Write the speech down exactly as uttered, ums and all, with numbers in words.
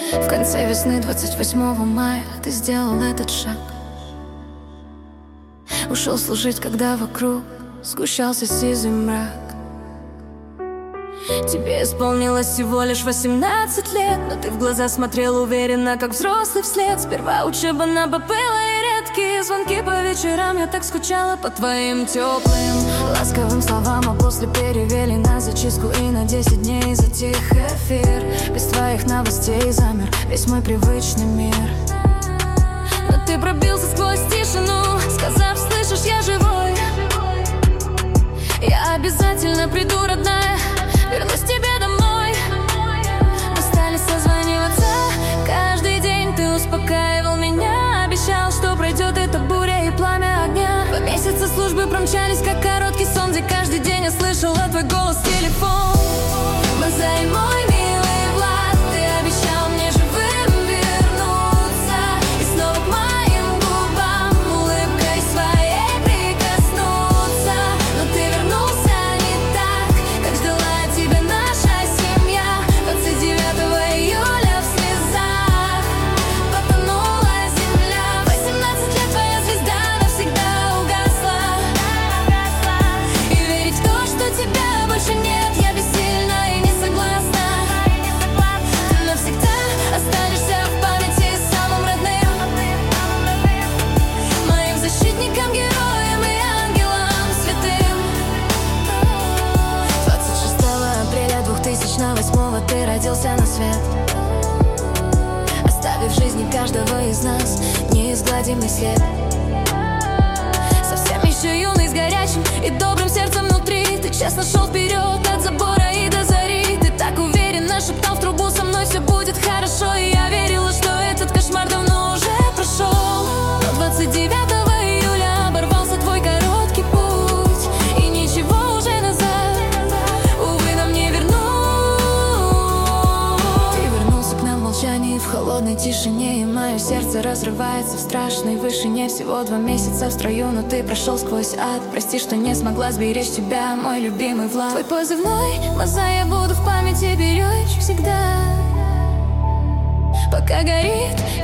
В конце весны двадцать восьмого мая ты сделал этот шаг. Ушел служить, когда вокруг сгущался сизый мрак. Тебе исполнилось всего лишь восемнадцать лет, но ты в глаза смотрел уверенно, как взрослый вслед. Сперва учеба на БП и редкие звонки по вечерам. Я так скучала по твоим теплым ласковым словам, а после перевели на зачистку и на десять дней затих эфир. Без твоих новостей замер весь мой привычный мир. Но ты пробился сквозь тишину, сказав: слышишь, я живой. Я обязательно приду, родная, вернусь к тебе домой. Мы стали созваниваться каждый день. Ты успокаивал меня, обещал, что пройдет эта буря и пламя огня. Два месяца службы промчались, как короткий сон, где каждый день я слышала твой голос в телефон. Мазай, мой милый Влад, ты обещал мне живым вернуться и снова к моим губам улыбкой своей прикоснуться. Но ты вернулся не так, как ждала тебя наша семья. Двадцать девятого июля в слезах потонула земля. Восемнадцать лет твоя звезда навсегда угасла. И верить в то, что тебя больше нет, я бессильна и не согласна. Ты навсегда останешься в памяти самым родным, моим защитником, героем и ангелом святым. Двадцать шестого апреля две тысячи восьмого ты родился на свет, оставив в жизни каждого из нас неизгладимый след. Совсем еще юный, с горячим и добрым сердцем внутри, ты честно шел вперед от забора и до зари. Ты так уверенно шептал в трубу: со мной все будет хорошо. И я верила, что этот кошмар давно уже прошел. Но двадцать девятого июля оборвался твой короткий путь, и ничего уже назад, увы, нам не вернуть. Ты вернулся к нам в молчании, в холодной тишине, и мое сердце разрывается в страшной вышине. Всего два месяца в строю, но ты прошел сквозь ад. Прости, что не смогла сберечь тебя, мой любимый Влад. Твой позывной Мазай я буду в памяти беречь всегда, пока горит